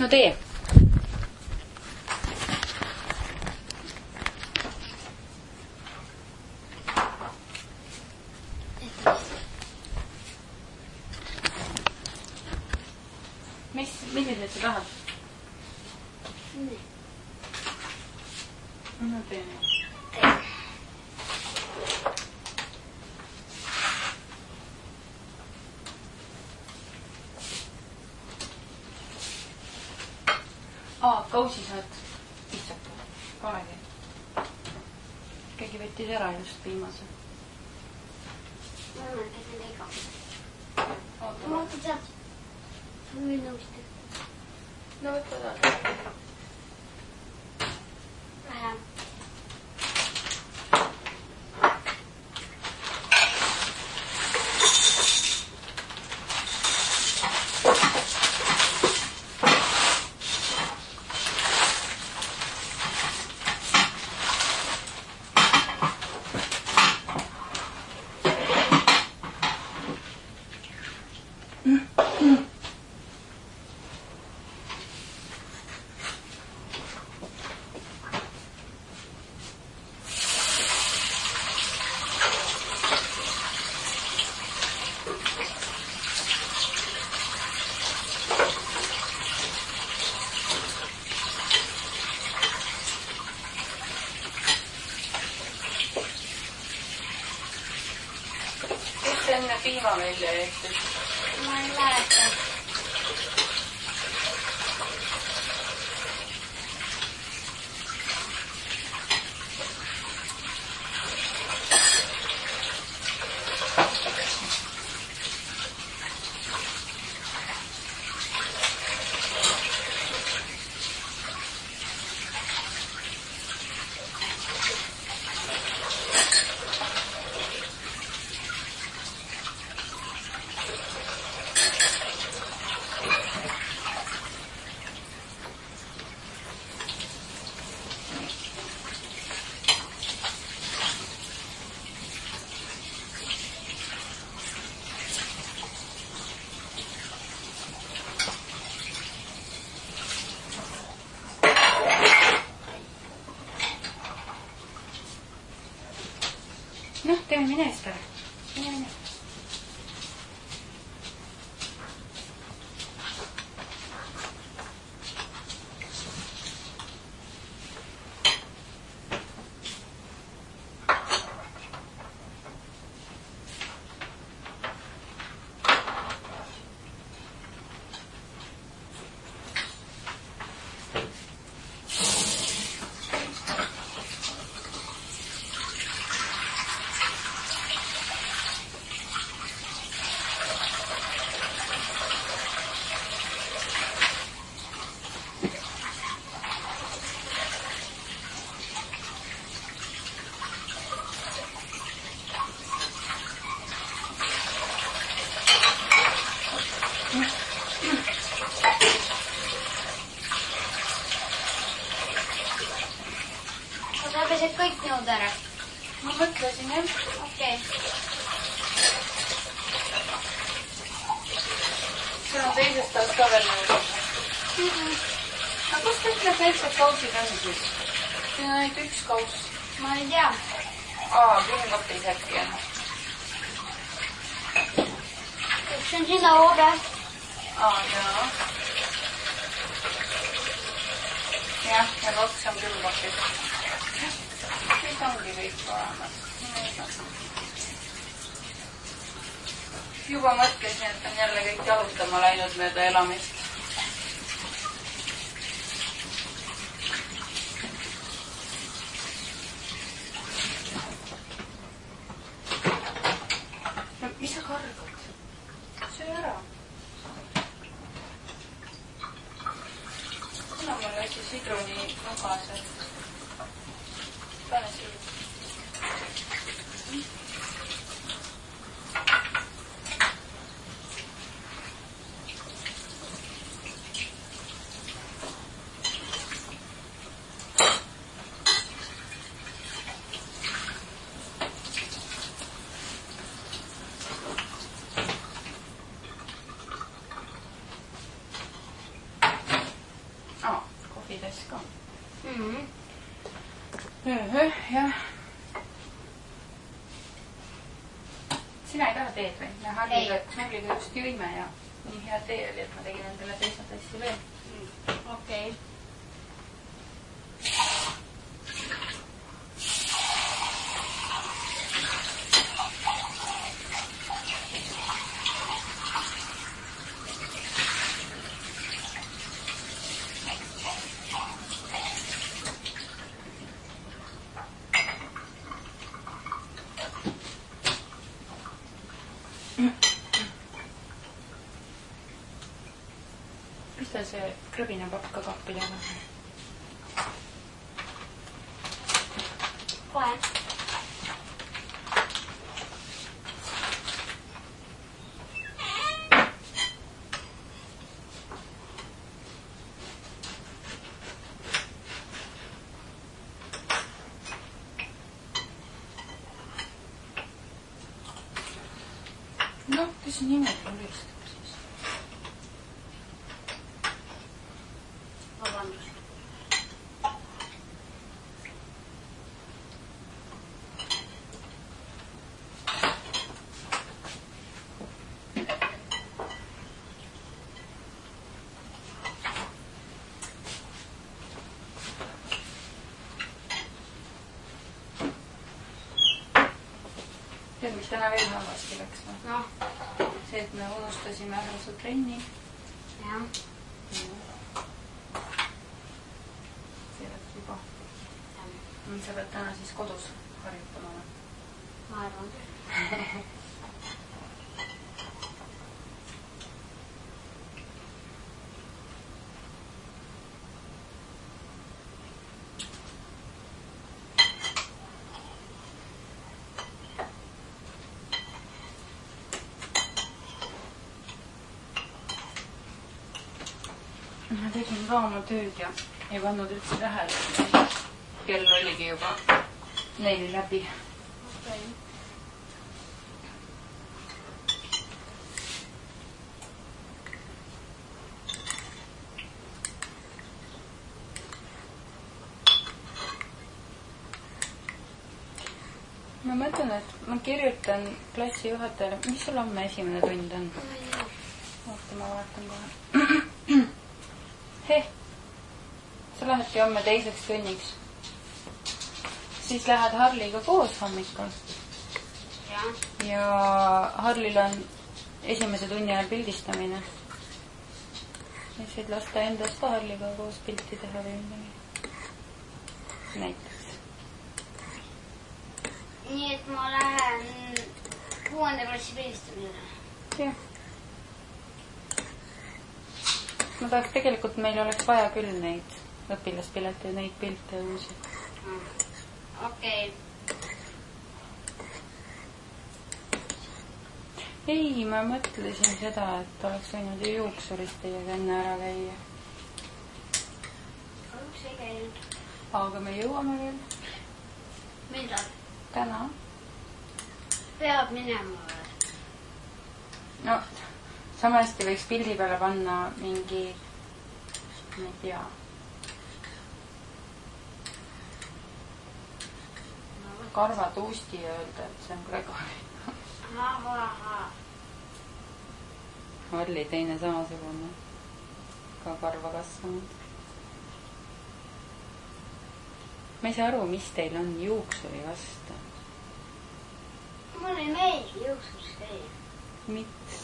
no tee. Millised sa tahad? Nii. No tee. Kausi saad lihtsalt polegi. Keegi võttis ära just viimase. Ma olen käsin ega. Oota. Ma võtan sealt. Ma võin nõusti. No võtta taas. Vähe. Enne piima välja jäetud. Ma ei mäleta. Noh, teeme mine eest ära. Mine. Sa pesid kõik nõud ära. Ma mõtlesin, jah. Okei. See on teisest taas ka veel nõud. Aga kus kõik need väiksed kausid on siis? Siin on ainult üks kaus. Ma ei tea. Külmkapis äkki on. Üks on siin laua peal. Jaa. Jah, ja kaks on külmkapis. Siis ongi kõik olemas. Juba mõtlesin, et on jälle kõik jalutama läinud mööda elamist. No, mis sa kargad? Söö ära. Kuna mul läks sidruni nugased. Pane siia. Kohvitass ka. Jah. Sina ei taha teed või? Me Harliga just jõime ja nii hea tee oli, et ma tegin endale teise tassi veel. Okei. See krõbine papp ka kappi taga. Kohe. Noh, kes niimoodi ulistab? Tead, mis täna veel halvasti läks? No. See, et me unustasime ära su trenni. Jah. See läks juba. Sa pead täna siis kodus harjutama. Ma arvan küll. Ma tegin ka oma tööd ja ei pannud üldse tähele. Kell oligi juba 4 läbi. Okei. Ma mõtlen, et ma kirjutan klassijuhatajale, mis sul homme esimene tund on? Oota, ma vaatan kohe. Sa lähedki homme teiseks tunniks. Siis lähed Harliga koos hommikul. Ja Harlil on esimese tunni ajal pildistamine. Ja said lasta endast ka Harliga koos pilti teha või midagi. Näiteks. Nii, et ma lähen 6. klassi pildistamisele. Jah. Ma tahaks tegelikult, meil oleks vaja küll neid õpilaspilete ja neid pilte uusi. Okei. Ei, ma mõtlesin seda, et oleks võinud ju juuksuris teiega enne ära käia. Kahjuks ei käinud. Aga me jõuame veel. Millal? Täna. Peab minema veel. No, sama hästi võiks pildi peale panna mingi, ma ei tea. Karvatuusti ja öelda, et see on Gregori. Harli teine samasugune. Ka karva kasvanud. Ma ei saa aru, mis teil on juuksuri vastu. Mulle ei meeldi juuksuris käia. Miks?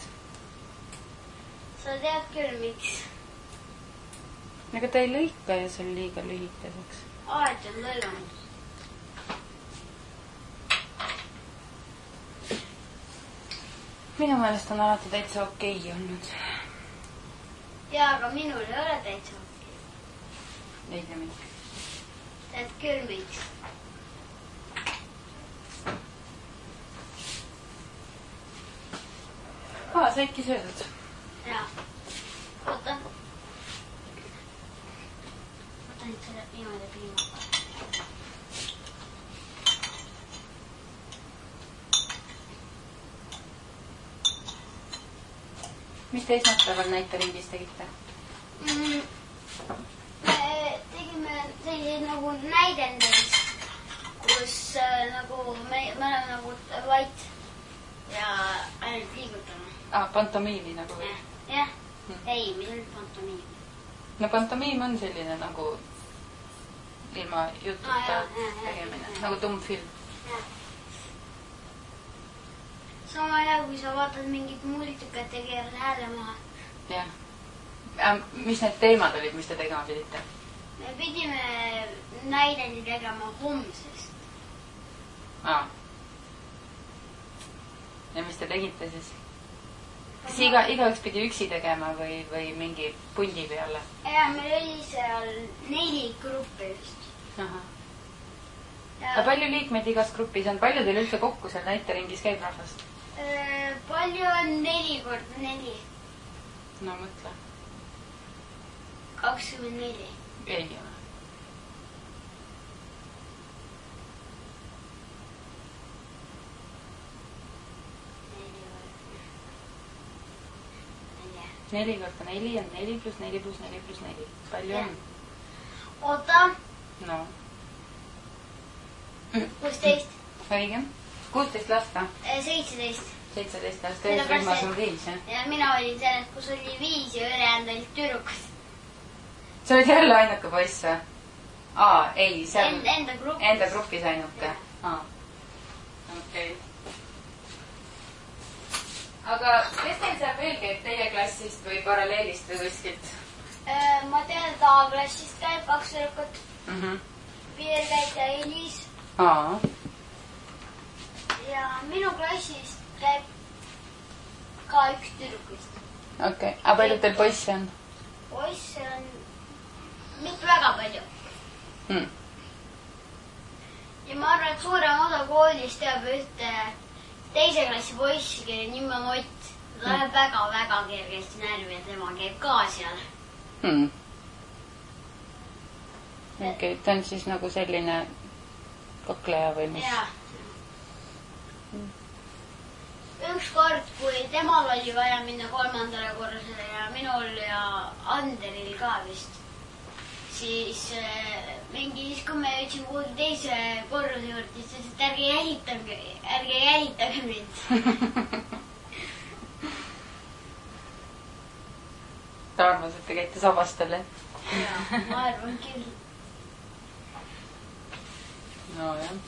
Sa tead küll, miks. Aga ta ei lõika ju sul liiga lühikeseks. Alati on lõiganud. Minu meelest on alati täitsa okei olnud. Jaa, aga minul ei ole täitsa okei. Ei tea miks. Tead küll, miks. Sa äkki söödud? Jaa. Oota. Võta nüüd selle viimade piima. Mis te esmaspäeval näiteringis tegite? näidendis, kus nagu me oleme nagu vait ja ainult liigutame. Pantomiimi nagu või? Jah. Ei, mis on pantomiim? No pantomiim on selline nagu ilma jututa tegemine, nagu tummfilm. Sama hea, kui sa vaatad mingit multikat ja keerad hääle maha. Jah. Mis need teemad olid, mis te tegema pidite? Me pidime näidendi tegema homsest. Ja mis te tegite siis? Kas igaüks pidi üksi tegema või mingi pundi peale? Ja, meil oli seal 4 gruppi vist. Aga palju liikmeid igas grupis on? Palju teil üldse kokku seal näiteringis käib rahvast? Palju on 4 korda 4. No mõtle. 24. Ei ole. Neli korda 4 on 4 pluss 4 pluss 4 pluss 4. Palju on? Oota. No. 16. Õige. 16 lasta? 17. 17 lasta. Ühes rühmas on 5, jah? Ja mina olin selles, kus oli 5 ja ülejäänud olid tüdrukud. Sa olid jälle ainuke poiss või? Ei, seal... Enda grupis. Enda grupis ainuke? Okei. Aga kes teil seal veel käib teie klassist või paralleelist või kuskilt? Ma tean, et A-klassist käib 2 tüdrukut. Piir käib ja Elis. Ja minu klassist käib ka 1 tüdrukust. Okei. Aga palju teil poisse on? Poisse on mitte väga palju. Ja ma arvan, et suurem osa koolist teab ühte teise klassi poissi, kelle nimi on Ott. Ta läheb väga-väga kergesti närvi ja tema käib ka seal. Okei, ta on siis nagu selline kakleja või mis? Jah. Üks kord, kui temal oli vaja minna 3. korrusele ja minul ja Anderil ka vist, siis kui me jõudsime kuhugi teise korruse juurde, siis ütles, et ärge jälitage mind. Ta arvas, et te käite sabastel, jah? Jaa, ma arvan küll. No jah.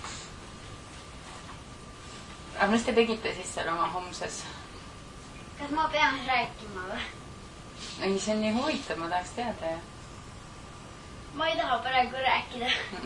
Aga mis te tegite siis seal oma homses? Kas ma pean rääkima või? Ei, see on nii huvitav, ma tahaks teada, jah. Ma ei taha praegu rääkida.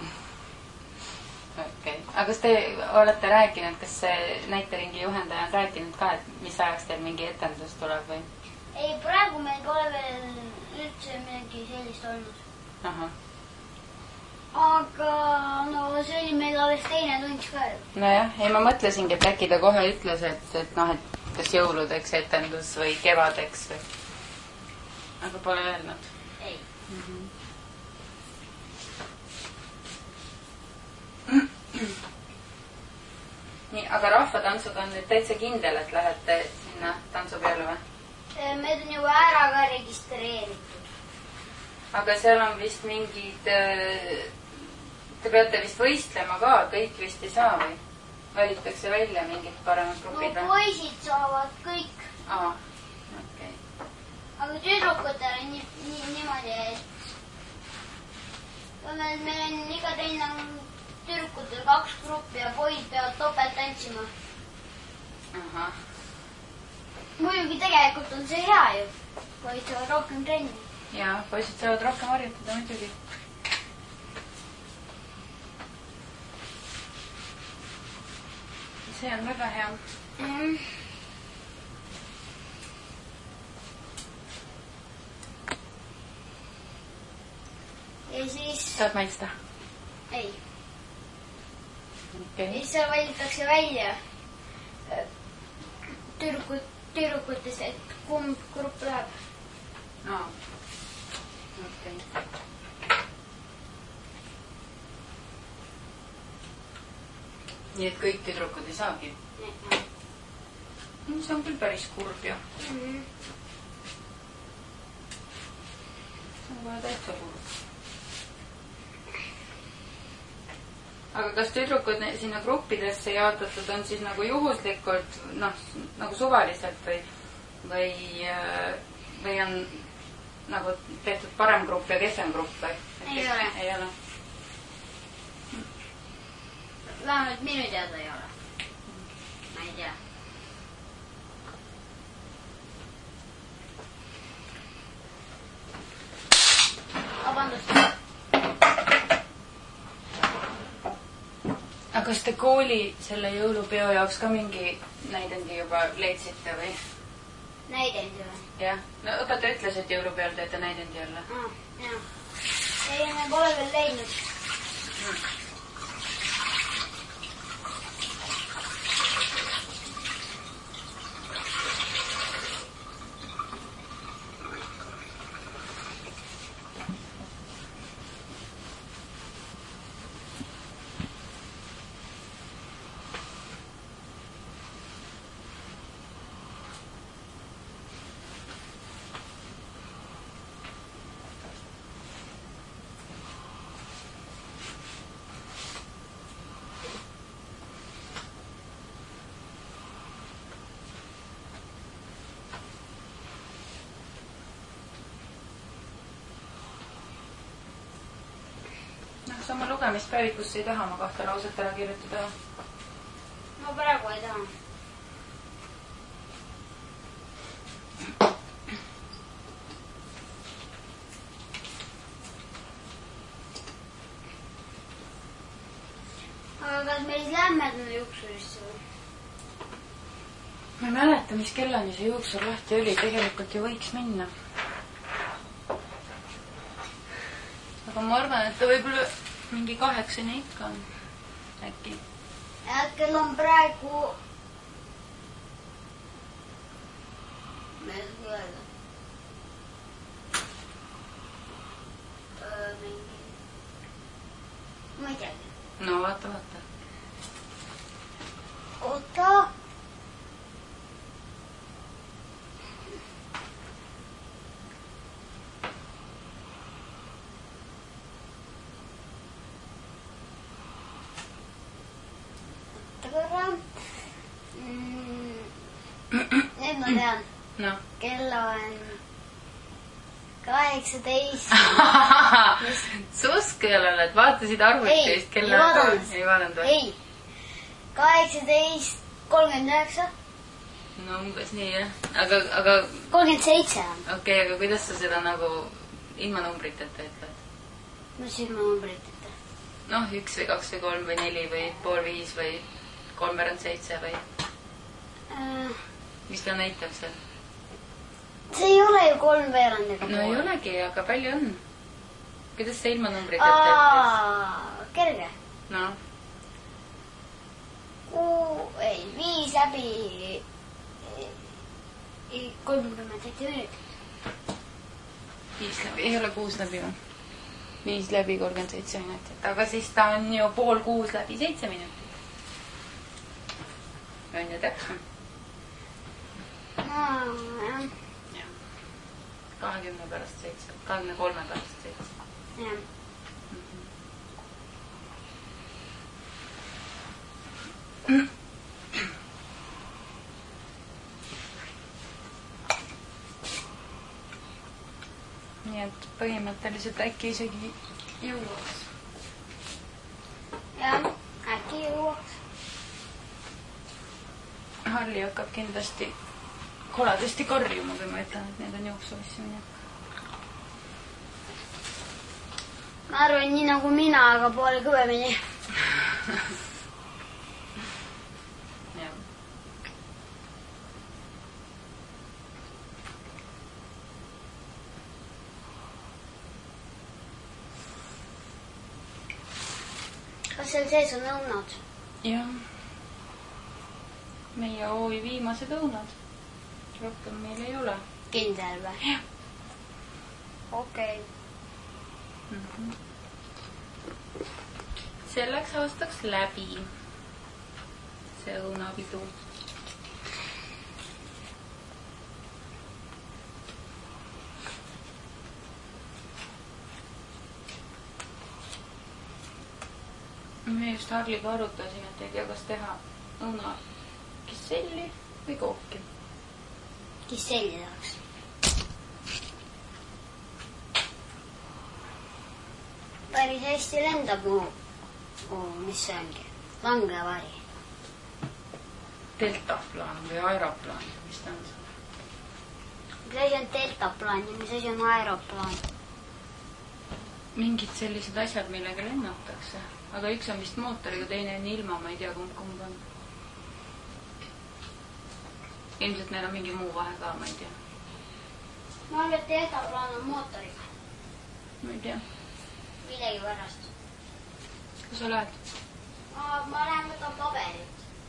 Okei. Aga kas te olete rääkinud, kas see näiteringi juhendaja on rääkinud ka, et mis ajaks teil mingi etendus tuleb või? Ei, praegu meil pole veel üldse midagi sellist olnud. Aga no see oli meil alles 2. tund ka. Nojah, ei ma mõtlesingi, et äkki ta kohe ütles, et kas jõuludeks etendus või kevadeks või. Aga pole öelnud. Ei. Nii, aga rahvatantsuga on nüüd täitsa kindel, et lähete sinna tantsu peale või? Meid on juba ära ka registreeritud. Aga seal on vist mingid... Te peate vist võistlema ka, kõik vist ei saa või? Valitakse välja mingid paremad grupid? No poisid saavad kõik. Okei. Aga tüdrukutel on niimoodi, et meil on iga teine tüdrukutel 2 gruppi ja poisid peavad topelt tantsima. Muidugi tegelikult on see hea ju. Poisid saavad rohkem trenni. Jaa, poisid saavad rohkem harjutada muidugi. See on väga hea. Ja siis... Saad maista? Ei. Okay. Ja siis seal valitakse välja tüdrukutest, et kumb grupp läheb. Okei. Nii et kõik tüdrukud ei saagi? See on küll päris kurb ju. See on kohe täitsa kurb. aga kas tüdrukud sinna gruppidesse jaotatud on siis nagu juhuslikult, nagu suvaliselt või on nagu tehtud parem grupp ja kesem grupp või? Ei ole. Ei ole. Vähemalt minu teada ei ole. Ma ei tea. Vabandust. Aga kas te kooli selle jõulupeo jaoks ka mingi näidendi juba leidsite või? Näidendi või? Jah. No õpetaja ütles, et jõulupeol teete näidendi jälle. Jah. Ei, me pole veel leidnud. Kas oma lugemispäevikusse ei taha ma 2 lauset ära kirjutada? Ma praegu ei taha. Aga kas me siis lähme juuksurisse või? Ma ei mäleta, mis kellani see juuksur lahti oli. Tegelikult ju võiks minna. Aga ma arvan, et ta võib-olla mingi 8 ikka on. Äkki. Hetkel on praegu... Ma ei saa öelda. Mingi... Ma ei teagi. No vaata. Oota. Nüüd ma tean. No. Kell on 18. Susk ei ole, et vaatasid arvutist kella... Ei vaadanud või? Ei. 18:39. No umbes nii, jah. Aga... 37 on. Okei, aga kuidas sa seda nagu ilma numbriteta ütled? Mis ilma numbriteta? Noh, 1 või 2 või 3 või 4 või pool 5 või 3:37 või... Mis ta näitab seal? See ei ole ju 3:30 ega pool. No ei olegi, aga palju on. Kuidas see ilma numbriteta ütles? Kerge. No. 5 läbi 37 minutit. 5 läbi, ei ole 6 läbi või? 5 läbi 37 minutit. Aga siis ta on ju 5:30 läbi 7 minutit. On ju täpsem? Jah. 20 pärast 7, 23 pärast 7. Jah. Nii et põhimõtteliselt äkki isegi jõuaks. Jah, äkki jõuaks. Harli hakkab kindlasti koledasti karjuma, kui ma ütlen, et need on jooksuvissi minek. Ma arvan nii nagu mina, aga poole kõvemini. Jah. Kas seal sees on õunad? Jah. Meie OI viimased õunad. Rohkem meil ei ole. Kindel või? Jah. Okei. Selleks aastaks läbi see õunapidu. Me just Harliga arutasin, et ei tea, kas teha õuna kisselli või kooki. Kisselli tahaks. Päris hästi lendab mis see ongi? Langevari. Deltaplaan või aeroplaan, mis ta on? Mis asi on deltaplaan ja mis asi on aeroplaan? Mingid sellised asjad, millega lennatakse. Aga üks on vist mootoriga, teine on ilma, ma ei tea, kumb on. Ilmselt neil on mingi muu vahe ka, ma ei tea. Ma arvan, et deltaplaan on mootoriga. Ma ei tea. Millegi pärast. Kus sa lähed? Ma lähen võtan paberit.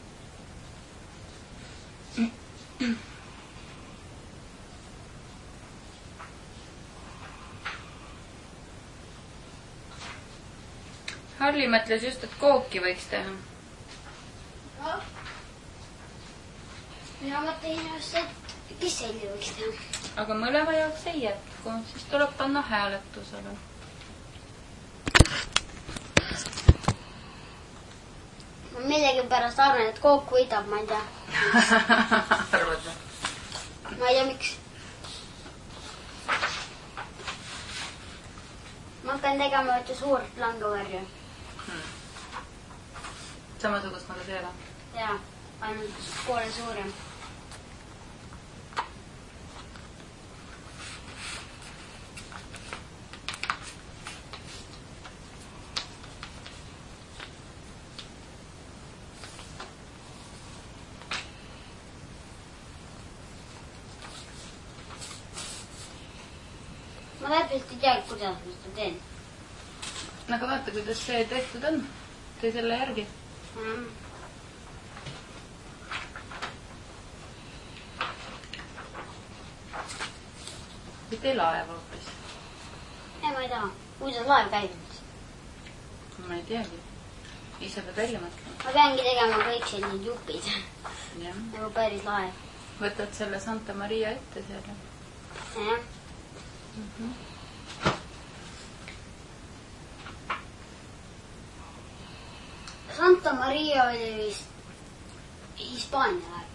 Harli mõtles just, et kooki võiks teha. No. Mina mõtlen just, et kisselli võiks teha. Aga mõlema jaoks ei jätku, siis tuleb panna hääletusele. Ma millegi pärast arvan, et kook võidab, ma ei tea. Arvad või? Ma ei tea, miks. Ma hakkan tegema võtta suurt langevarju. Samasugust nagu see, või? Jaa, ainult poole suurem. Ma täpselt ei tea, kuidas ma seda teen. Aga vaata, kuidas see tehtud on. Tee selle järgi. Või tee laeva hoopis. Ei, ma ei taha. Kuidas laev käinud? Ma ei teagi. Ise peab välja mõtlema. Ma peangi tegema kõik sellised jupid. Jah. Nagu päris laev. Võtad selle Santa Maria ette selle. Jah. Santa Maria oli vist Hispaania laev.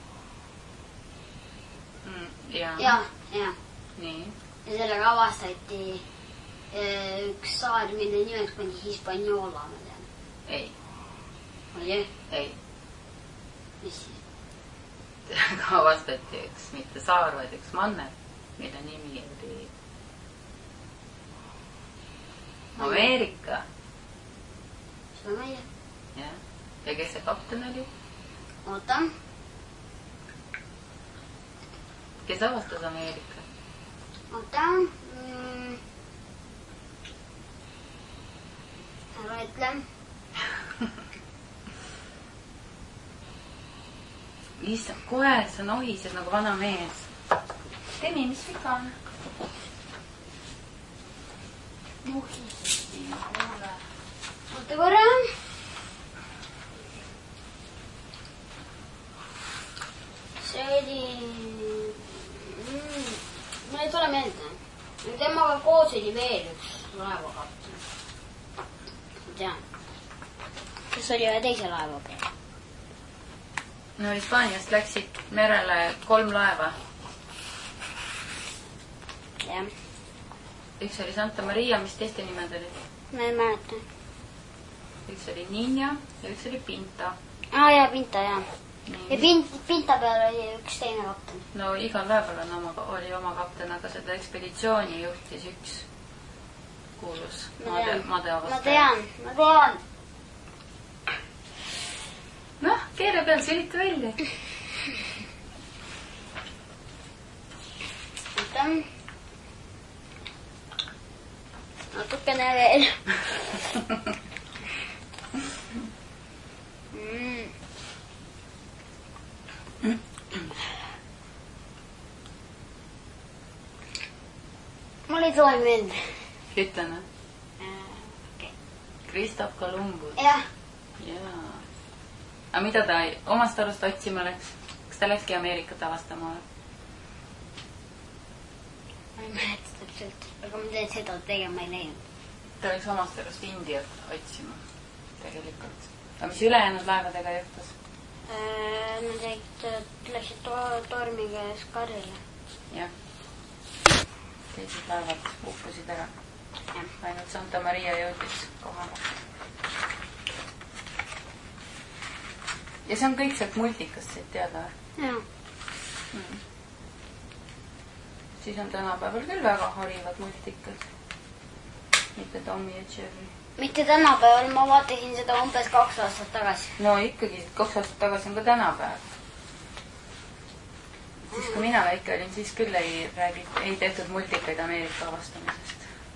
Jah. Ja. Nii. Ja sellega avastati üks saar, mille nimeks pandi Hispaniola, ma tean. Ei. Oli? Ei. Mis siis? Avastati üks mitte saar, vaid üks manner, mille nimi oli Ameerika. Seda ma ei tea. Jah. Ja kes see kapten oli? Oota. Kes avastas Ameerika? Oota. Ära ütle. Issand, kohe sa nohised nagu vana mees. Temi, mis viga on? Nohised. Oota korra. See oli... Mul ei tule meelde. Temaga koos oli veel üks laevakapten. Ma tean. Kes oli ühe teise laeva peal. No Hispaaniast läksid merele 3 laeva. Jah. Üks oli Santa Maria, mis teiste nimed olid? Ma ei mäleta. Üks oli Niña ja üks oli Pinta. Jaa, Pinta, jah. Ja Pinta peal oli üks teine kapten. No igal laeval oli oma kapten, aga seda ekspeditsiooni juhtis üks kuulus madeavastaja. Ma tean. Noh, keere peal sülita välja. Oota. Natukene veel. Mul ei tule meelde. Ütlen, või? Okay. Kristof Kolumbus. Jah. Jaa. Aga mida ta omast arust otsima läks? Kas ta läkski Ameerikat avastama? Ma ei mäleta täpselt, aga ma tean seda tegema ei läinud. Ta läks omast arust Indiat otsima. tegelikult. aga mis ülejäänud laevadega juhtus? Nad läksid tormiga Skarile. Jah. Teised laevad uppusid ära. Ainult Santa Maria jõudis kohale. Ja see on kõik sealt multikast siit teada? Jah. Siis on tänapäeval küll väga harivad multikad. Mitte Tommy ja Jerry. Mitte tänapäeval, ma vaatasin seda umbes 2 aastat tagasi. No ikkagi 2 aastat tagasi on ka tänapäev. Siis kui mina väike olin, siis küll ei tehtud multikaid Ameerika avastamisest.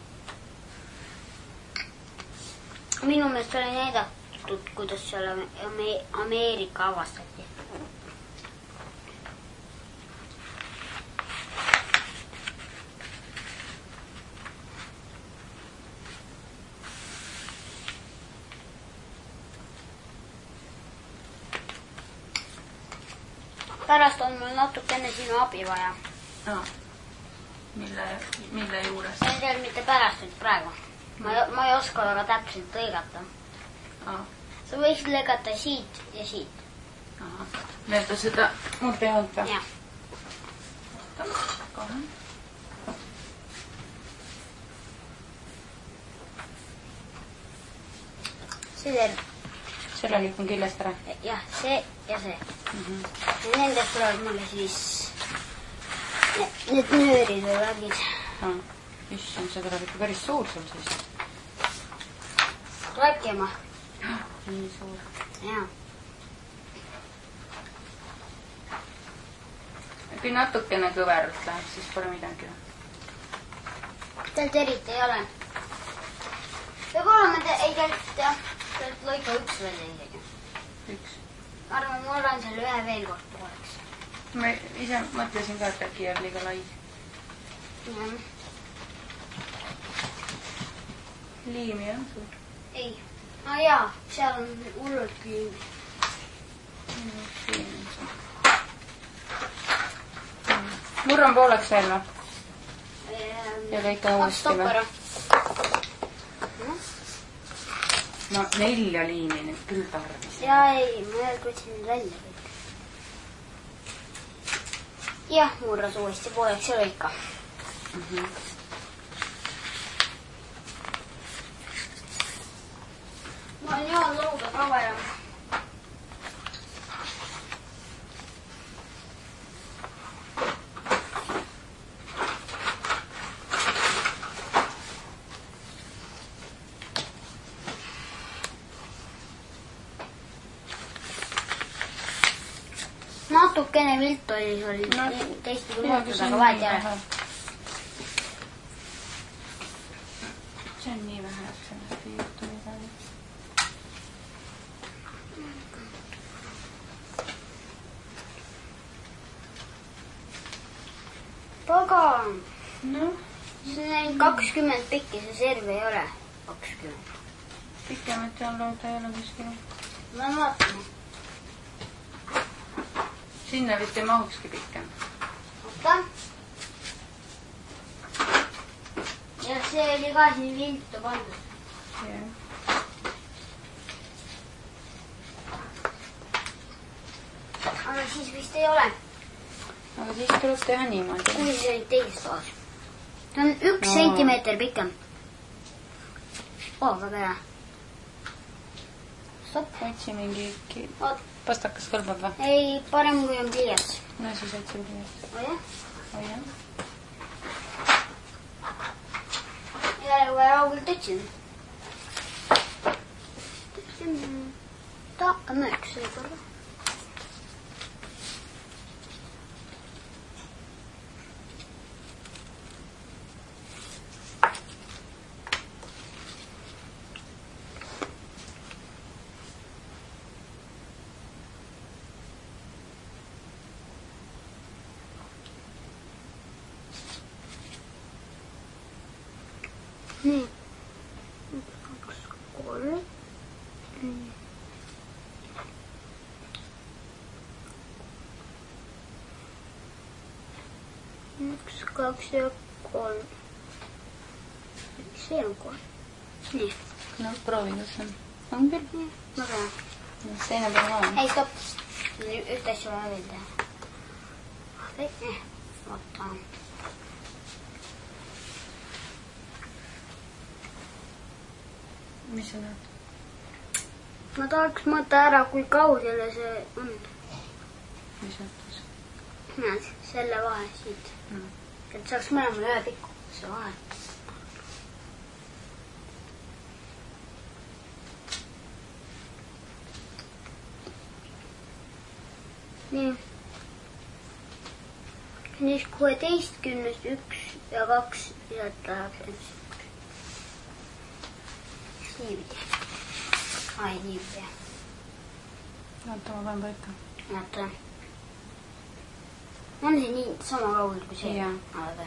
Minu meelest oli näidatud, kuidas seal Ameerika avastati. Pärast on mul natukene sinu abi vaja. Mille juures? Ma ei tea, mitte pärast, nüüd praegu. Ma ei oska väga täpselt lõigata. Sa võiksid lõigata siit ja siit. Mööda seda mul pealt või? Jah. Kohe. See terv. Selle lükkan küljest ära? Jah, see ja see. Ja nendest tulevad mulle siis need nöörid või värgid. Issand, see tuleb ikka päris suur sul siis. Tulebki oma. Nii suur. Jaa. Kui natukene kõveralt läheb, siis pole midagi. Tealt eriti ei ole. Võib-olla me ei teelt jah. Teelt lõika 1 välja isegi. 1. Arvan, ma olen seal ühe veel kord pooleks. Ma ise mõtlesin ka, et äkki jääb liiga lai. Jah. Liimi on suur? Ei. Jaa, seal on hullult liimi. Liimi on suur. Murran pooleks veel või? Ja kõik on uuesti või? No 4 liimi nüüd küll tarvis. Jaa, ei, ma võtsin nüüd välja kõik. Jah, murras uuesti pooleks ja lõika. Ma olen joon lõuga ka vaja. Natukene vilt oli teistpidi muutud, aga vahet ei ole. See on nii vähe, et sellest ei juhtu midagi. Pagan! No? See on 20 pikki, see serv ei ole 20. Pikemat jalauda ei ole kuskil. Ma vaatan. Sinna vist ei mahukski pikem. Oota. Ja see oli ka siin viltu pandud. Jah. Aga siis vist ei ole. Aga siis tuleb teha niimoodi. Kui see oli teises toas. See on 1 sentimeeter pikem. Väga hea. Stopp. Otsi mingi Oot. pastakas kõlbab või? Ei, parem kui on pliiats. No siis otsi pliiats. Oja? Oja. Ei ole kui raugult otsin. Ta hakkame üks võib-olla. Nii. 1, 2, 3. 1, 2 ja 3. See on 3. Nii. No proovi, kas on. On küll. Ma tean. Teine peal on. Ei, stopp. Ühte asja vaja veel teha. Vaata. Mis sa näed? Ma tahaks mõõta ära, kui kaugele see on. Mis mõttes? Näed, selle vahe siit. Et saaks mõlemal ühe pikku see vahe. Nii. Siis 16 1 ja 2 lisad läheb. Niipidi. Ai, niipidi. Oota, ma pean paika. Oota. On see nii sama kaugel kui see? Jaa. Aga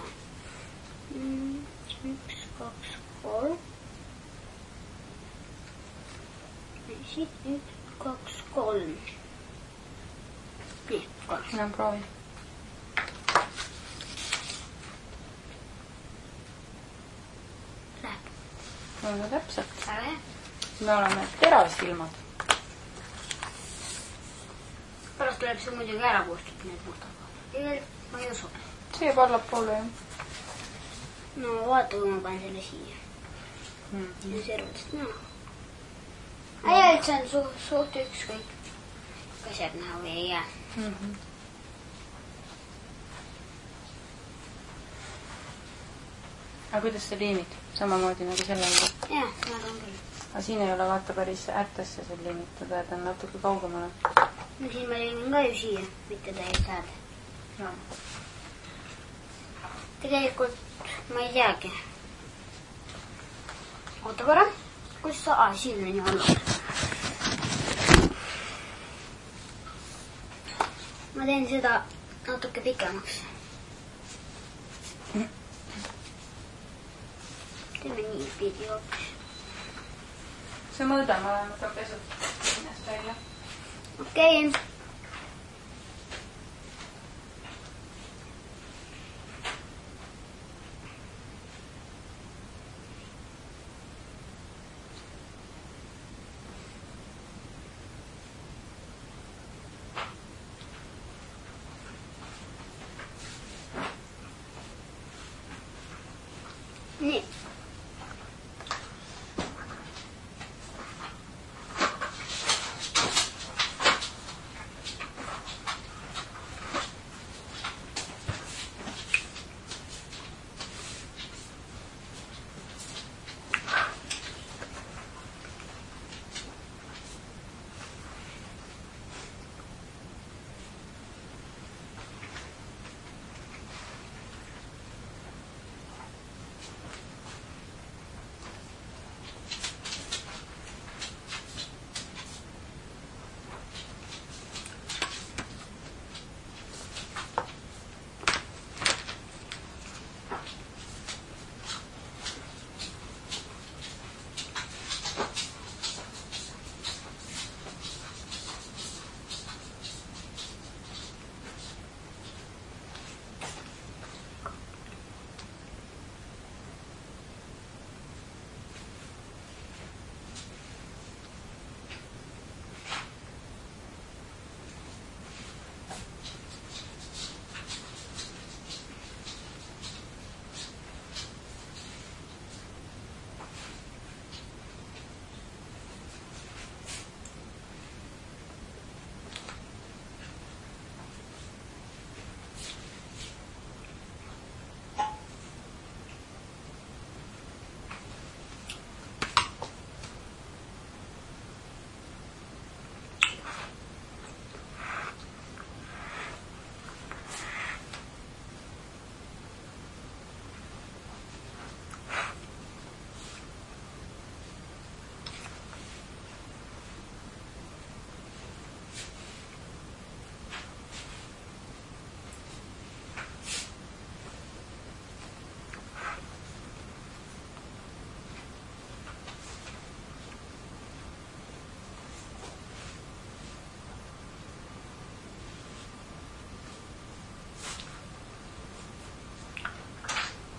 1, 2, 3. Siit 1, 2, 3. Nii, 3. No proovi. Läheb. On ka täpselt. Väga hea. Me oleme terasilmad. Pärast tuleb see muidugi ära kustutada need mustad. Tegelikult ma ei usu. See jääb allapoole ju. No vaata, kui ma panen selle siia. Ja servadest näha. Ei, üldse on suht ükskõik. Kas jääb näha või ei jää. Aga kuidas sa liimid? Samamoodi nagu sellele? Jah, ma tahan küll. Aga siin ei ole vaata päris äärtesse seal liimitada, et on natuke kaugemale. No siin ma liimin ka ju siia, mitte täiesti äärde. No. Tegelikult ma ei teagi. Oota korra. Kus sa... siin on ju olnud. Ma teen seda natuke pikemaks. Teeme nii pidi hoopis. See mõõda, ma võtan pesud ennast välja. Okei. Nii.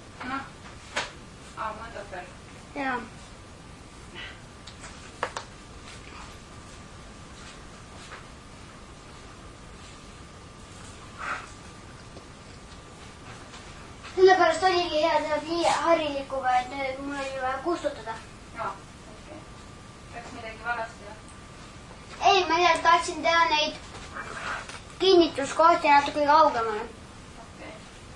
Mõõdab veel. Jaa. teevad nii harilikuga, et nüüd mul oli vaja kustutada. Jaa, okei. Läks midagi valesti või? Ei, ma tahtsin teha neid kinnituskohti natuke kaugemale. Okei.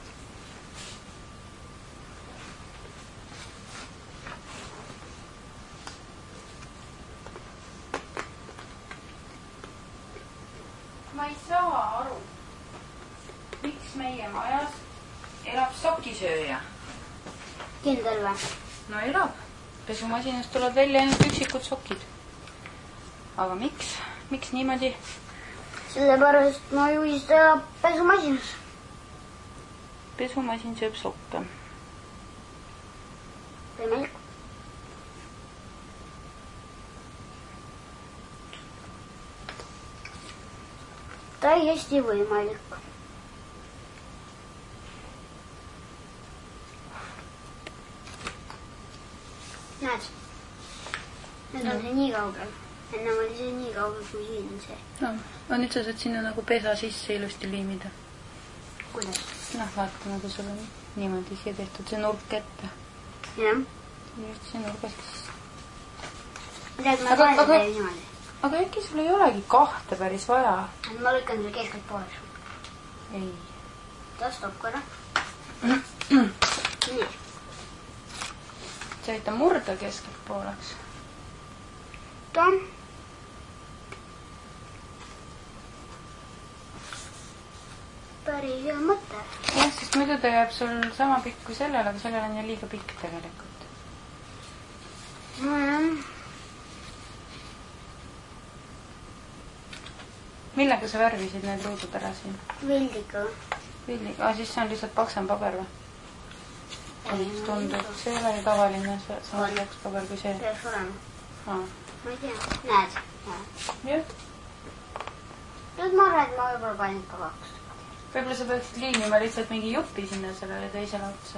Ma ei saa aru, miks meie majas elab sokisööja. Kindel või? No elab. Pesumasinast tulevad välja ainult üksikud sokid. Aga miks? Miks niimoodi? Sellepärast ma juhin seda pesumasinas. Pesumasin sööb sokke. Võimalik. Täiesti võimalik. Näed? Nüüd on see nii kaugel. Ennem oli see nii kaugel, kui siin on see. No, nüüd sa saad sinna nagu pesa sisse ilusti liimida. Kuidas? Vaata, nagu sul on niimoodi siia tehtud see nurk ette. Jah. Just see nurgas. Tead, ma panen seda niimoodi. Aga äkki sul ei olegi kahte päris vaja? Ma lõikan selle keskelt pooleks. Ei. Ta stopp korra. Nii. Sa võid ta murda keskelt pooleks. Ta. Päris hea mõte. Jah, sest muidu ta jääb sul sama pikk kui sellel, aga sellel on ju liiga pikk tegelikult. No jah. Millega sa värvisid need ruudud ära siin? Vildiga. Vildiga? Siis see on lihtsalt paksem paber või? Tundub, see ei ole ju tavaline, sama peaks paber kui see. Peaks olema. Ma ei tea. Näed? Jah. Nüüd ma arvan, et ma võib-olla panin ka kaks. Võib-olla sa peaksid liimima lihtsalt mingi jupi sinna sellele teisele otsa.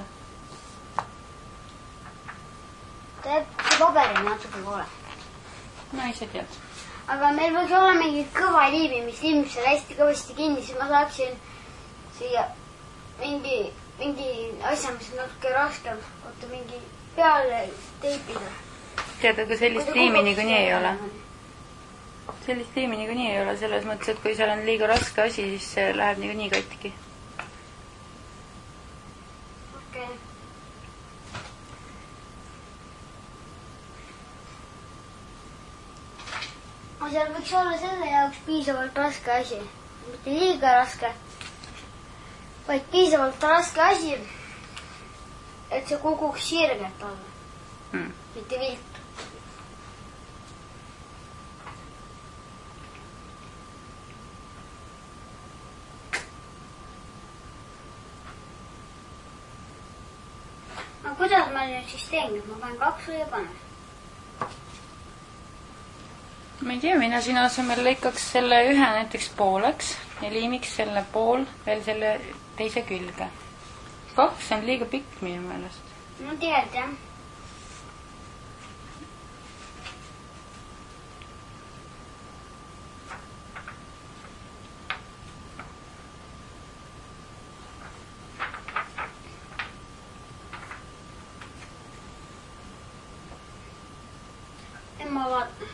Teeb see paberi natuke koole. No ise tead. Aga meil võiks olla mingi kõva liibi, mis liimib selle hästi kõvasti kinni, siis ma saaksin siia mingi asja, mis on natuke raskem, oota mingi peale teipida. Tead, aga sellist liimi niikuinii ei ole. Sellist liimi niikuinii ei ole, selles mõttes, et kui seal on liiga raske asi, siis see läheb niikuinii katki. Okei. Seal võiks olla selle jaoks piisavalt raske asi. Mitte liiga raske, vaid piisavalt raske asi, et see kukuks sirgelt alla. Mitte viltu. No kuidas ma nüüd siis teen? Ma panen 2 või ei pane? Ma ei tea, mina sinu asemel lõikaks selle ühe näiteks pooleks ja liimiks selle pool veel selle teise külge. 2 on liiga pikk minu meelest. No tead, jah. Ma vaatan.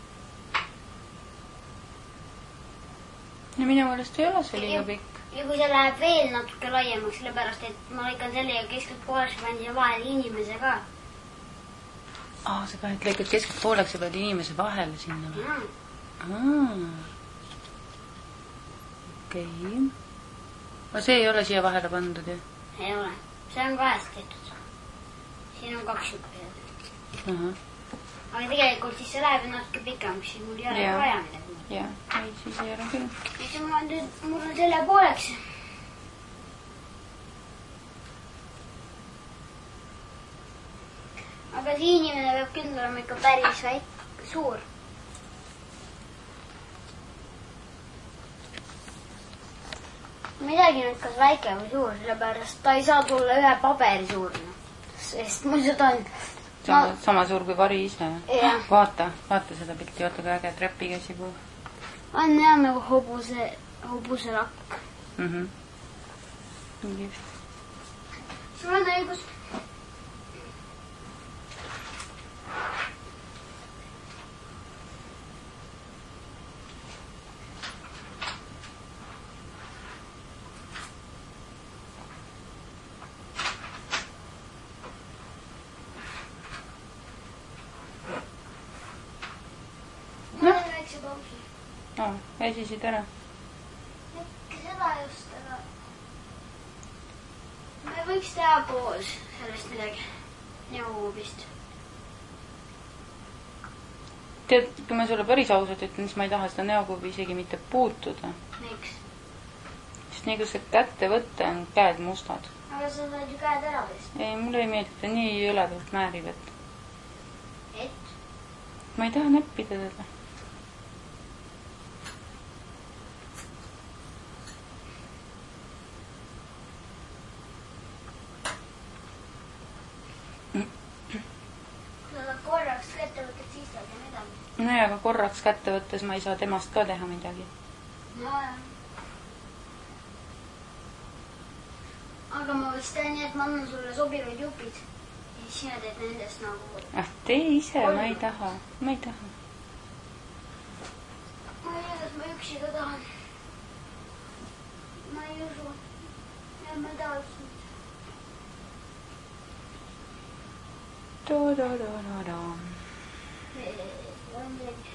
No minu meelest ei ole see liiga pikk. Ja kui see läheb veel natuke laiemaks, sellepärast, et ma lõikan selle ja keskelt pooleks ja panin vahel inimese ka. Sa paned lõikad keskelt pooleks ja pead inimese vahele sinna või? Okei. Aga see ei ole siia vahele pandud, ju? Ei ole. See on kahest tehtud. Siin on 2 juppi. Aga tegelikult siis see läheb natuke pikemaks, siis mul ei ole vaja midagi. Jah, ei, siis ei ole küll. Siis mul on selle pooleks. Aga see inimene peab küll olema ikka päris suur. Midagi nüüd kas väike või suur, sellepärast ta ei saa tulla ühe paberi suurne. Sest mul seda on... Sama suur kui vari ise. Vaata seda pilti, vaata kui äge trepikäsipuu. On jah nagu hobuse lakk. Just. Sul on õigus. pausi. Väsisid ära. Äkki seda just, aga me võiks teha koos sellest midagi. Nõukoobist. Tead, kui ma sulle päris ausalt ütlen, siis ma ei taha seda neokoobi isegi mitte puutuda. Miks? Sest nii kui see kätte võtta, on käed mustad. Aga sa saad ju käed ära vist. Ei, mulle ei meeldi, ta nii jõledalt määrib, et Et? ma ei taha näppida teda. Korraks kätte võtad, siis saad ja midagi. No ja, aga korraks kätte võttes ma ei saa temast ka teha midagi. No jah. Aga ma võiks teha nii, et ma annan sulle sobivaid jupid. Ja siis sina teed nendest nagu... Tee ise, ma ei taha. Ma ei taha. Ma ei tea, kas ma üksi ka tahan. Ma ei usu. Ja ma ei taha üksi. Da-da-da-da-da. On midagi.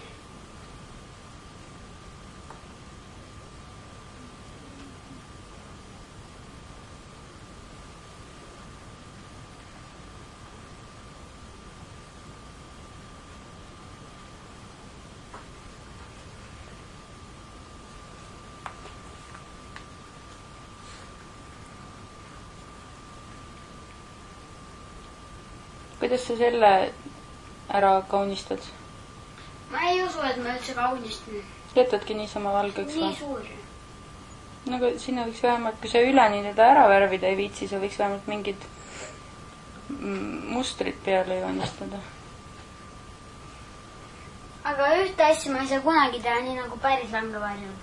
Kuidas sa selle ära kaunistad? Ma ei usu, et ma üldse kaunistan. Jätadki niisama valgeks Nii või? suur. No aga sinna võiks vähemalt, kui sa üleni teda ära värvida ei viitsi, sa võiks vähemalt mingid mustrid peale joonistada. Aga ühte asja ma ei saa kunagi teha, nii nagu päris langevarjul.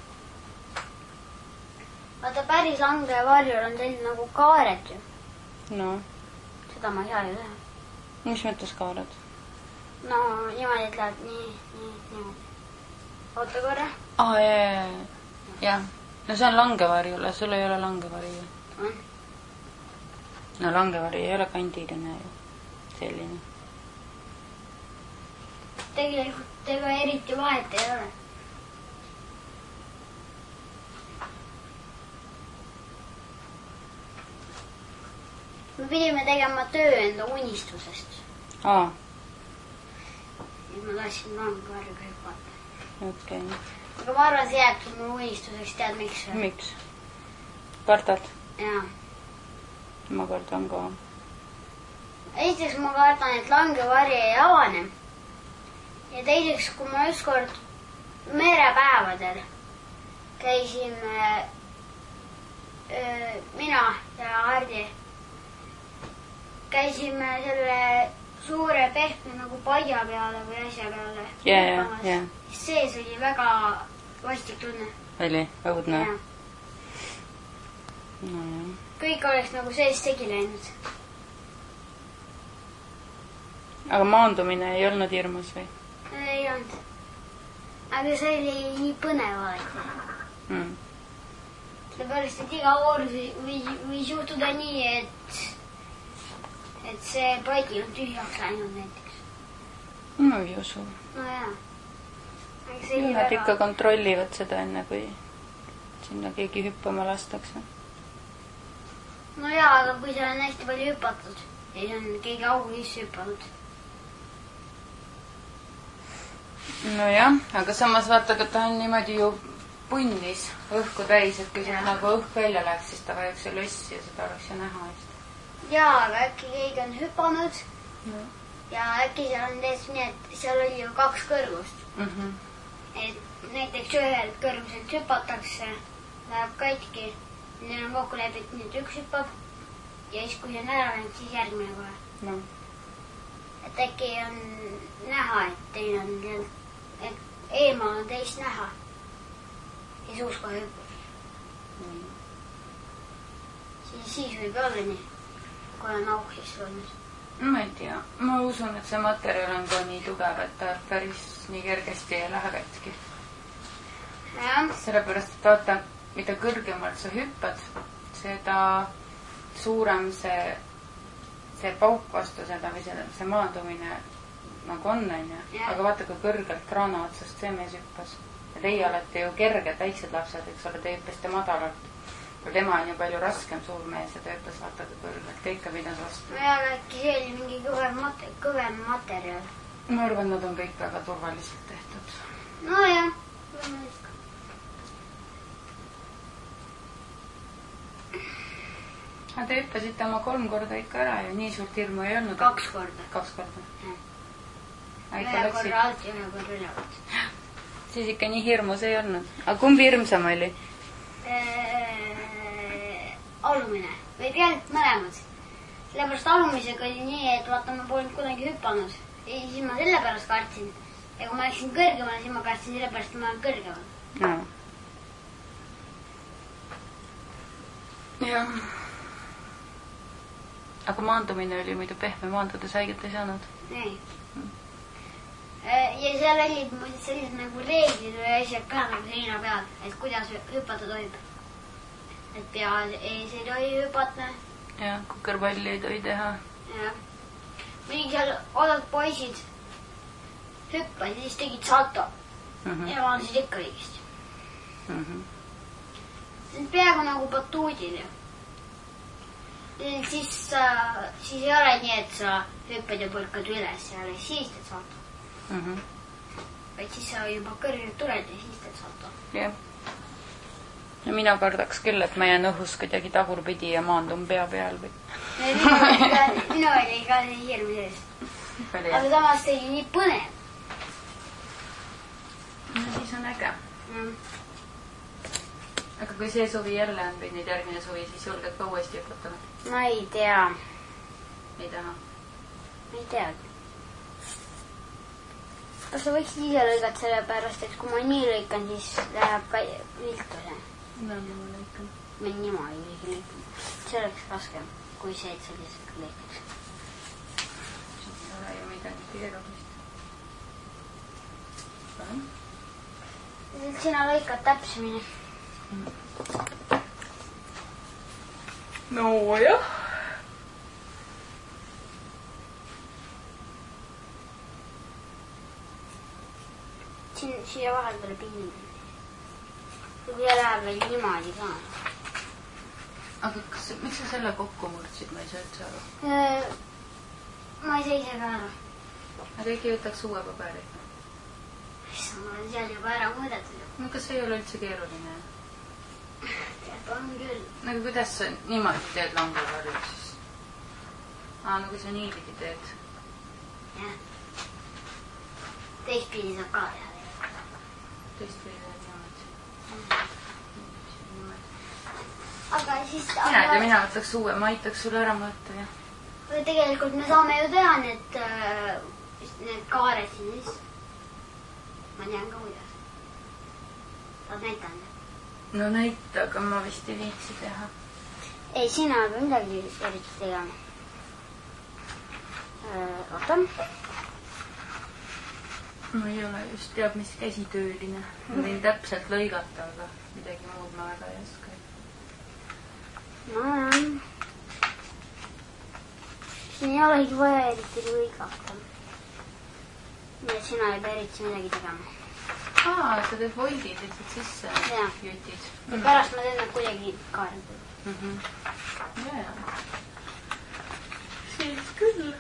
Vaata, päris langevarjul on selline nagu kaaret ju. No, Seda ma ei saa ju teha. mis mõttes kaarad? No niimoodi, et läheb nii. Oota korra. Jah. No see on langevarjule, sul ei ole langevari ju. No langevari ei ole kandiline ju. Selline. Tegelikult ega eriti vahet ei ole. Me pidime tegema töö enda unistusest. Ja ma tahtsin langevarjuga hüpata. Okei. Aga ma arvan, see jääbki mu unistuseks, tead miks? Miks? Kardad? Jaa. Ma kardan ka. Esiteks ma kardan, et langevari ei avane. Ja teiseks, kui ma ükskord merepäevadel käisime mina ja Hardi käisime selle suure pehme nagu paia peale või asja peale. Jaa. Sees oli väga vastik tunne. Oli? Õudne? Jaa. No jah. Kõik oleks nagu sees segi läinud. Aga maandumine ei olnud hirmus või? Ei olnud. Aga see oli nii põnev alati. Sellepärast, et iga kord võis juhtuda nii, et see padi on tühjaks läinud näiteks. No ei usu. No jaa. Nad ikka kontrollivad seda enne, kui sinna keegi hüppama lastakse. No jaa, aga kui seal on hästi palju hüpatud, siis on keegi augu sisse hüppanud. No jah, aga samas vaata, kui ta on niimoodi ju punnis õhku täis, et kui sinna nagu õhk välja läheks, siis ta vajaks see lössi ja seda oleks ju näha hästi. Jaa, aga äkki keegi on hüpanud ja äkki seal on täiesti nii, et seal oli ju 2 kõrgust. Et näiteks ühelt kõrguselt hüpatakse, läheb katki, neil on kokku läbitud, nii et üks hüppab ja siis kui see on ära läinud, siis järgmine kohe. No. Et äkki on näha, et teil on, et eemal on teist näha ja suus kohe hüppab. Siis võib olla nii, kui on auk sisse olnud. Ma ei tea. Ma usun, et see materjal on ka nii tugev, et ta päris nii kergesti ei lähe katki. Jah. Sellepärast, et vaata, mida kõrgemalt sa hüppad, seda suurem see pauk vastu seda või see maandumine nagu on, aga vaata, kui kõrgelt kraana otsast see mees hüppas. Ja teie olete ju kerged, väiksed lapsed, eks ole, te hüppasite madalalt. Kui tema on ju palju raskem suur mees ja ta hüppas vaata kui kõrgelt, te ikka pidas vastu. Ja äkki see oli mingi kõvem materjal. Ma arvan, nad on kõik väga turvaliselt tehtud. No jah, võimalik. Aga te hüppasite oma 3 korda ikka ära ja nii suurt hirmu ei olnud? 2 korda. 2 korda? Ühe korra alt ja ühe korra ülevalt. Siis ikka nii hirmus ei olnud. Aga kumb hirmsam oli? Alumine. Või tegelikult mõlemad. Sellepärast alumisega oli nii, et vaata, ma polnud kunagi hüppanud. Ja siis ma sellepärast kartsin. Ja kui ma läksin kõrgemale, siis ma kartsin sellepärast, et ma olen kõrgemal. No. Jah. Aga maandumine oli muidu pehme, maandudes haiget ei saanud? Ei. Ja seal olid sellised nagu reeglid või asjad ka nagu seina peal, et kuidas hüpata tohib. Et pea ees ei tohi hüpata. Ja, kukerpalli ei tohi teha. Ja. Mingi seal osad poisid hüppasid ja siis tegid salto. Ja vaatasid ikka õigesti. See on peaaegu nagu batuudil ju. Siis ei ole nii, et sa hüppad ja põlkad üles ja siis teed salto. Vaid siis sa juba kõrgelt tuled ja siis teed salto. Jah. Ja mina kardaks küll, et ma jään õhus kuidagi tagurpidi ja maandun pea peal või. Minu oli ka see hirm sees. Aga samas see oli nii põnev. No siis on äge. Aga kui see suvi jälle on või nüüd järgmine suvi, siis julged ka uuesti hüpata? Ma ei tea. Ei taha? Ei tea. Kas sa võiksid ise lõigata selle pärast, et kui ma nii lõikan, siis läheb ka viltu see? No, ma lõikan. Ma niimoodi lõikan. See oleks raskem, kui see, et sa lihtsalt lõikaks. See ei ole ju midagi keerulist. Sina lõikad täpsemini. No jah. Siia vahel tuleb inimene. Kui see läheb veel niimoodi ka. Aga miks sa selle kokku murdsid, ma ei saa üldse aru? Ma ei saa ise ka aru. Aga keegi võtaks uue paberi? Issand, ma olen seal juba ära mõõdetud. No kas see ei ole üldse keeruline? Tead, on küll. Nagu kuidas sa niimoodi teed langevarju siis? Nagu sa niipidi teed? Jah. Teistpidi saab ka teha. Teistpidi teed niimoodi. Aga siis... Mina võtaks uue, ma aitaks sulle ära mõõta, jah. Tegelikult me saame ju teha need kaared siis. Ma tean ka kuidas. Saad näitanud? No näita, aga ma vist ei viitsi teha. Ei, sina ei pea midagi eriti tegema. Oota. Ma ei ole just teab, mis käsitööline. Ma võin täpselt lõigata, aga midagi muud ma väga ei oska. No jah. Siin ei olegi vaja eriti lõigata. Ja sina ei pea eriti midagi tegema. Sa teed voidid lihtsalt sisse jutid. Ja pärast ma teen nad kuidagi kaarendada. Jaa. Siis küll.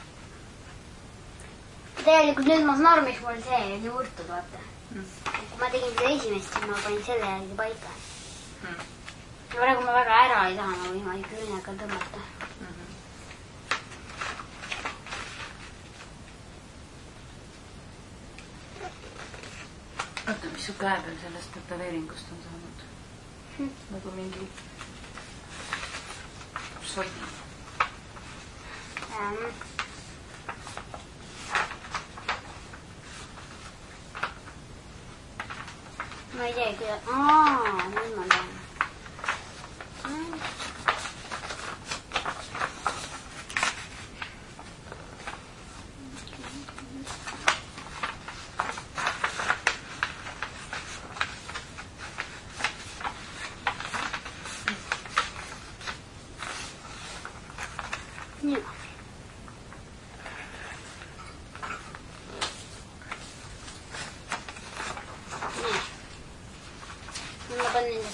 Tegelikult nüüd ma saan aru, miks mul see oli urtud, vaata. Kui ma tegin seda esimest, siis ma panin selle järgi paika. Ja praegu ma väga ära ei taha nagu niimoodi küünega tõmmata. Oota, mis su käe peal sellest tätoveeringust on saanud? Nagu mingi sodi. Ma ei tea, kuidas... nüüd ma tean.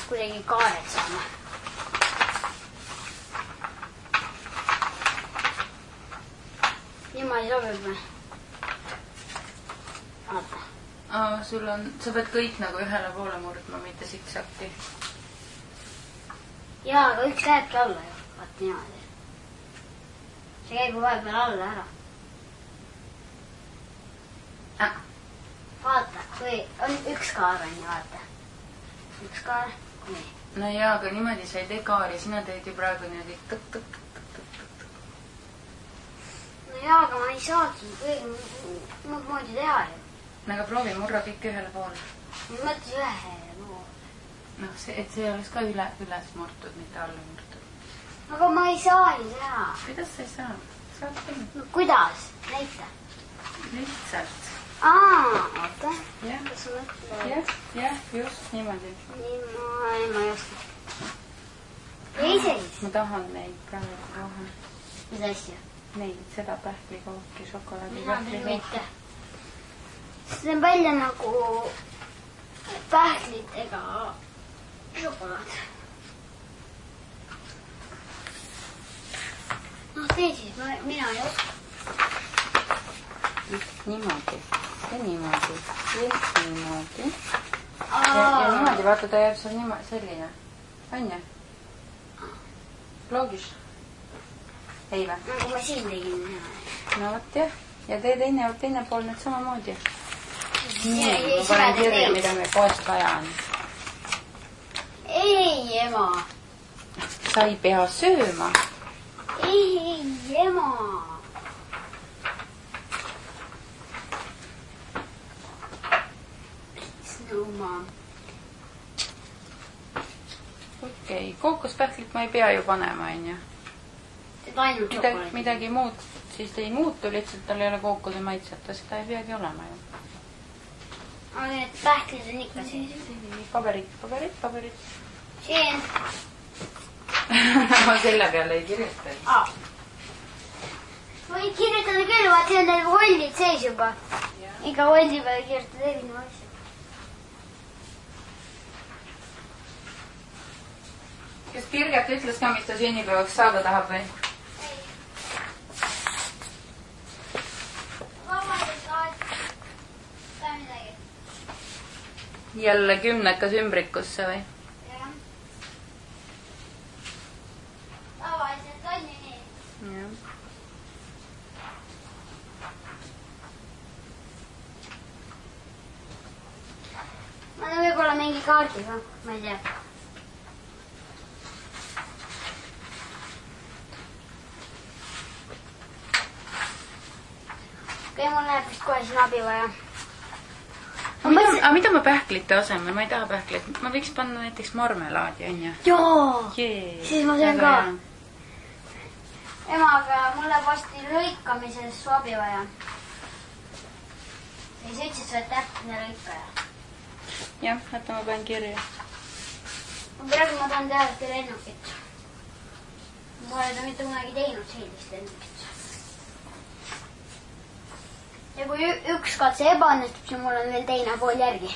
kuidagi kaaret saama. Niimoodi sobib või? Vaata. Sul on, sa pead kõik nagu ühele poole murdma, mitte siksakti. Jaa, aga üks lähebki alla ju. Vaata niimoodi. See käib vahepeal alla ära. Vaata, kui on üks kaar on ju, vaata. Üks kaar, kui. No jaa, aga niimoodi sa ei tee kaari, sina teed ju praegu niimoodi tõk-tõk. No jaa, aga ma ei saagi muud moodi teha ju. Aga proovi murra kõik ühele poole. Ma mõtles ühele poole. Noh, et see oleks ka üles murtud, mitte alla murtud. Aga ma ei saa ju teha. Kuidas sa ei saa? Saad küll. No kuidas? Näita. Lihtsalt. Oota. Jah. Kas sa mõtled? Jah, just niimoodi. Nii, ma ei oska. Ja ise siis? Ma tahan neid praegu kohe. Mis asja? Neid, seda pähklikooki, šokolaadi Mina pähklikooki. mitte. See on välja nagu pähklitega šokolaad. Noh, tee siis, mina ei oska. Just niimoodi. Ja niimoodi. Just niimoodi. Ja niimoodi, vaata, ta jääb sul niimoodi selline. On ju? Loogis? Ei või? Nagu ma siin tegin. No võt jah. Ja tee teine pool nüüd samamoodi. Nii, Ja ma panen kirja, mida me poest vaja on. Ei, ema. Sa ei pea sööma. Ei, ema. Snowman. Okei, kookospähklit ma ei pea ju panema, on ju. Teed ainult šokolaadi. Midagi muud, siis ei muutu, lihtsalt tal ei ole kookose maitseta, seda ei peagi olema ju. Aga need pähklid on ikka sees. Paberid. Siin. Ma selle peale ei kirjuta. Võid kirjutada küll, vaat see on need vollid sees juba. Iga volli peale kirjutada erineva asja. Kas Birgit ütles ka, mis ta sünnipäevaks saada tahab või? Ei. Vabandust, aeg. Tahan midagi. Jälle 10 ümbrikusse või? Jah. Tavaliselt on ju nii. Jah. Ma olen võib-olla mingi kaardiga, ma ei tea. Okei, mul läheb vist kohe siin abi vaja. Aga mida ma pähklite asemel? Ma ei taha pähklit. Ma võiks panna näiteks marmelaadi, on ju? Joo! Jee. Siis ma söön ka. Ema, aga mul läheb vasti lõikamises su abi vaja. Ja sa ütlesid, sa oled täpne lõikaja. Jah, et ma pean kirja. Praegu ma tahan teha ühte lennukit. Ma olen mitte kunagi teinud sellist lennukit. Ja kui üks katse ebaõnnestub, siis mul on veel teine pool järgi.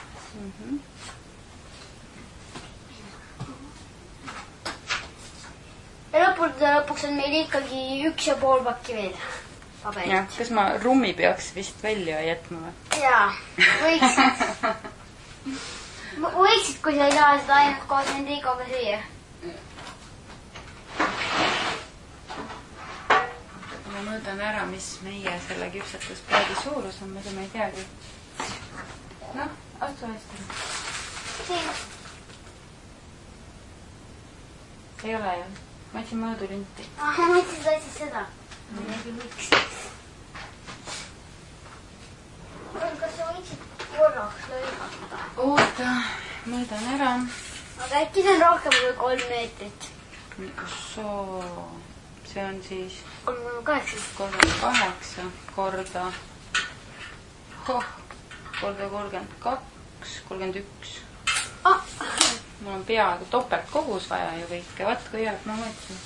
Ja lõpuks on meil ikkagi 1,5 pakki veel paberit. Jah, kas ma rummi peaks vist välja jätma või? Jaa, võiksid. Võiksid, kui sa ei taha seda ainult koos Enricoga süüa. Ma mõõdan ära, mis meie selle küpsetusplaadi suurus on, mida ma ei teagi. Noh, astu hästi. Siin. Ei ole ju. Ma otsin mõõdulinti. Ma mõtlesin, sa otsid seda. Midagi võiks. Kas sa võiksid korraks lõigata? Oota, mõõdan ära. Aga äkki see on rohkem kui 3 meetrit. Soo. See on siis 38. 38 korda 32, 31. Mul on peaaegu topeltkogus vaja ju kõike. Vaat kui jääb, ma mõtlen.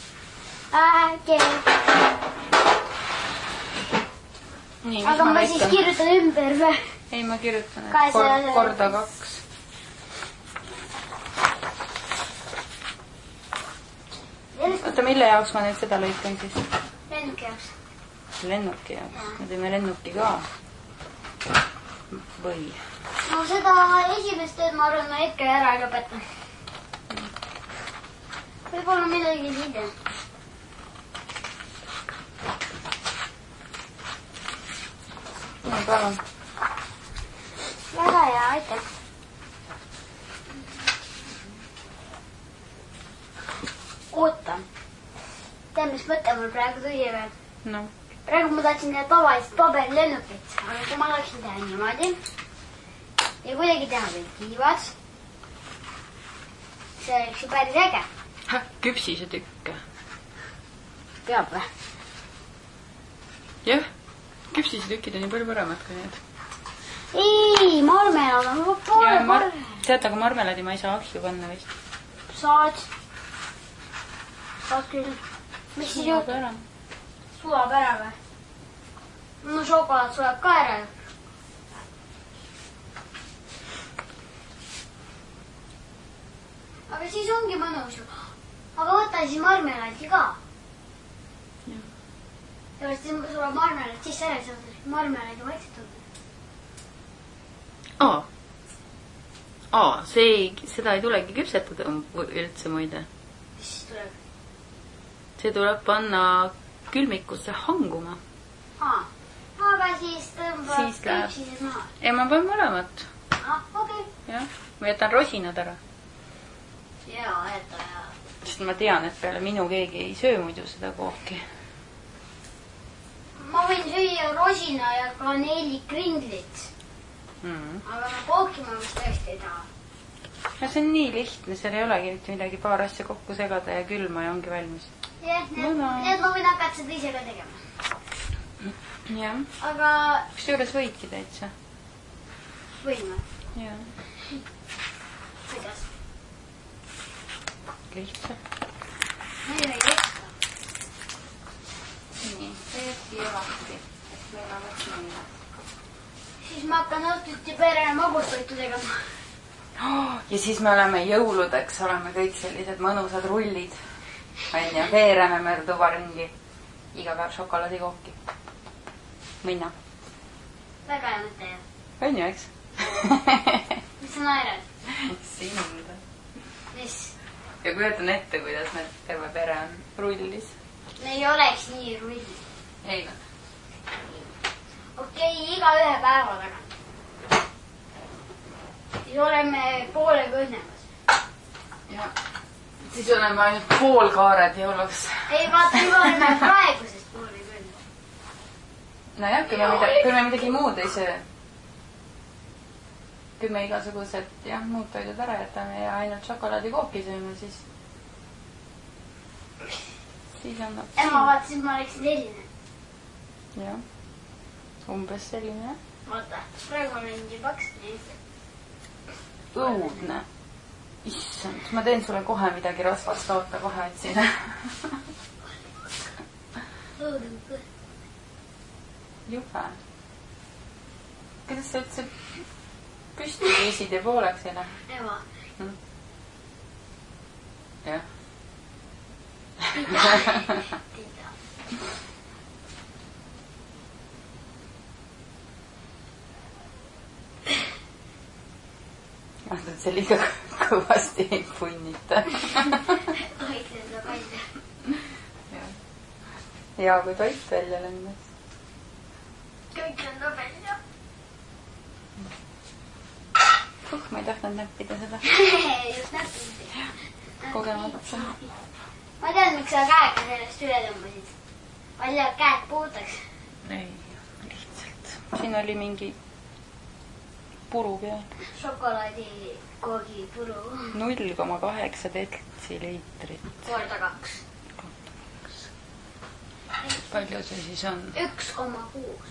Nii, aga ma siis kirjutan ümber või? Ei, ma kirjutan, et korda 2. oota, mille jaoks ma nüüd seda lõikan siis? Lennuki jaoks. Lennuki jaoks. Me teeme lennuki ka. Või? No seda esimest tööd ma arvan, ma ikka ära ei lõpeta. Võib-olla midagi hiljem. No, palun. Väga hea, aitäh. Oota. Tead, mis mõte mul praegu tuli veel? No. Praegu ma tahtsin teha tavalist paberilennukit, aga kui ma tahaksin teha niimoodi ja kuidagi teha veel kiivad, see oleks ju päris äge. Küpsise tükke. Peab või? Jah, küpsise tükid on ju palju paremad kui need. Ei, marmelad on poole parem. Tead, aga marmeladi ma ei saa ahju panna vist. Saad küll. Mis siis juhtab? Sulab ära või? No šokolaad sulab ka ära. Aga siis ongi mõnus ju. Aga võta siis marmeladi ka. Ja siis sulab marmelad sisse ära, saad marmeladi vaikselt on. Seda ei tulegi küpsetada üldse muide. Mis siis tuleb? See tuleb panna külmikusse hanguma. Aga siis tõmbab küpsised maha. Ei, ma panen mõlemat. Okei. Jah, ma jätan rosinad ära. Jaa, jäta ja. Sest ma tean, et peale minu keegi ei söö muidu seda kooki. Ma võin süüa rosina ja kaneelikrindlit. Aga kooki ma vist tõesti ei taha. Ja see on nii lihtne, seal ei olegi mitte midagi, paar asja kokku segada ja külma ja ongi valmis. Jah, need ma võin hakata seda ise ka tegema. Jah. Aga... Kus juures võidki täitsa? Võime. Jah. Kuidas? Lihtsalt. Meil ei kesta. Nii, täiesti jõvasti. Et meil on võts minna. Siis ma hakkan õhtuti perele magustoitu tegema. Ja siis me oleme jõuludeks, oleme kõik sellised mõnusad rullid. Ja veereme mööda tuba ringi. Iga päev šokolaadikooki. Minna. Väga hea mõte ju. On ju, eks? Mis sa naerad? Sind. Mis? Ja kujutan ette, kuidas need terve pere on rullis. Me ei oleks nii rulli. Ei no. Okei, iga ühe päeva tagant. Siis oleme poolega õnnemas. Ja siis oleme ainult poolkaared jõuluks. Ei, vaata, juba oleme praegusest poolega õnnemas. No jah, kui me midagi muud ei söö. Kui me igasugused muud toidud ära jätame ja ainult šokolaadikooki sööme, siis annab... Emma, vaata, siis ma oleksin selline. Jah, umbes selline. Vaata, praegu olen nii paks. Õudne. Issand, ma teen sulle kohe midagi rasvast, oota kohe otsin. Jube. Kuidas sa üldse püsti viisid ja pooleks ei lähe? Ema. Jah. Vaatad, see liiga kõvasti ei punnita. Hoidle seda palju. Ja kui toit välja lendas. Kõik lendab välja. Ma ei tahtnud näppida seda. Just näppida. Kogemata. Ma tean, miks sa käega sellest üle tõmbasid. Palju käed puutaks. Ei, lihtsalt. Siin oli mingi puru peal. Šokolaadikoogi puru. 0,8 detsiliitrit. Korda 2. Palju see siis on? 1,6.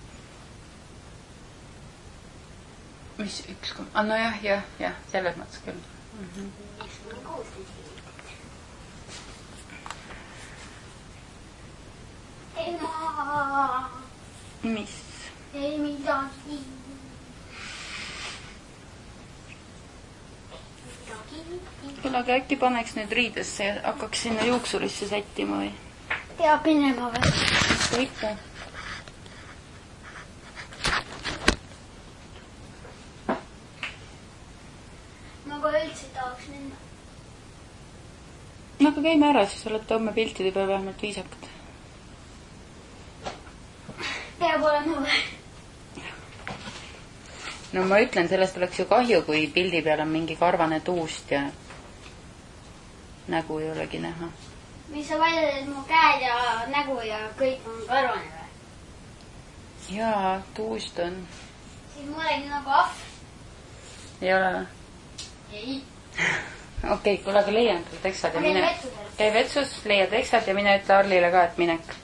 Mis 1,6? No jah, selles mõttes küll. 1,6 detsiliitrit. Ema! Mis? Ei midagi. Midagi. kuule, aga äkki paneks nüüd riidesse ja hakkaks sinna juuksurisse sättima või? Peab minema või? Ikka. Ma ka üldse tahaks minna. No aga käime ära, siis olete homme piltide peal vähemalt viisakad. Peab olema või? No ma ütlen, sellest oleks ju kahju, kui pildi peal on mingi karvane tuust ja nägu ei olegi näha. Mis sa väidad, et mu käed ja nägu ja kõik on karvane või? Jaa, tuust on. Siis ma olegi nagu ahv. Ei ole või? Ei. Okei, kuule, aga leian teksad ja Ma käin mine. vetsusel. Käi vetsus, leia teksad ja mine ütle Arlile ka, et minek.